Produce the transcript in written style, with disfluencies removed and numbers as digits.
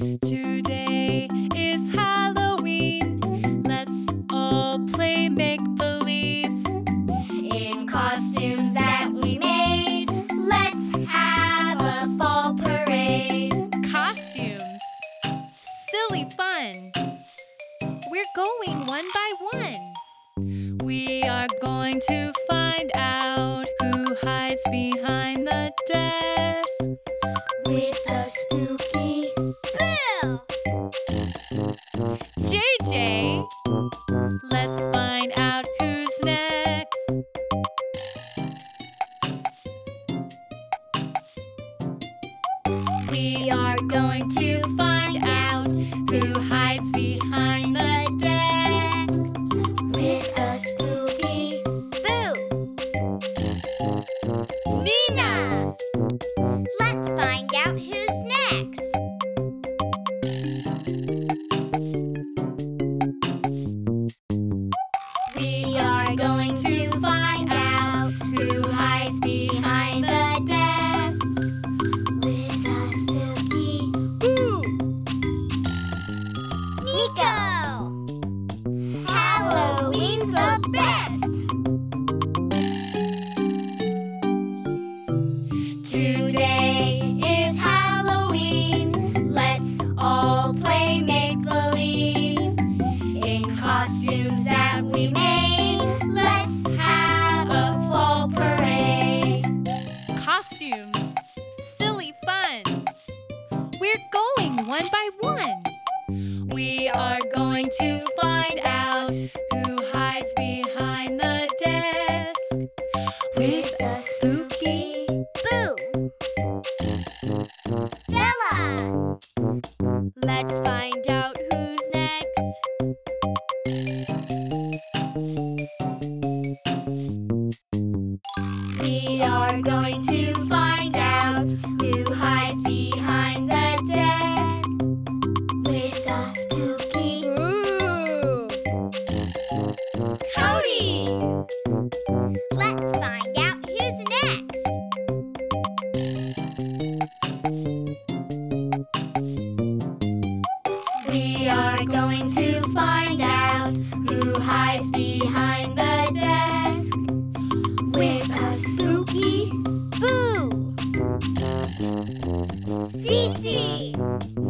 Today is Halloween. Let's all play make-believe. In costumes that we made, let's have a fall parade. Costumes. Silly fun. We're going one by one. We are going to find out who hides behind the desk. With a spooky boo! JJ, let's find out who's next. We are going to find out who hides behind the desk. With a spooky boo! Nina! Let's find out who's next. We are going to find out who hides behind the desk. With a spooky boo! Nico! Halloween's the best! Today is Halloween. Let's all play make-believe. In costumes that we made, let's have a fall parade. Costumes. Silly fun. We're going one by one. We are going to find out who hides behind the desk. With a spooky boo! Bella! Let's find out who's next. We are going to find out who hides behind the desk. With a spooky boo! Cody! Let's find out who's next. We are going to find out who hides behind the desk. With a spooky boo! Cece!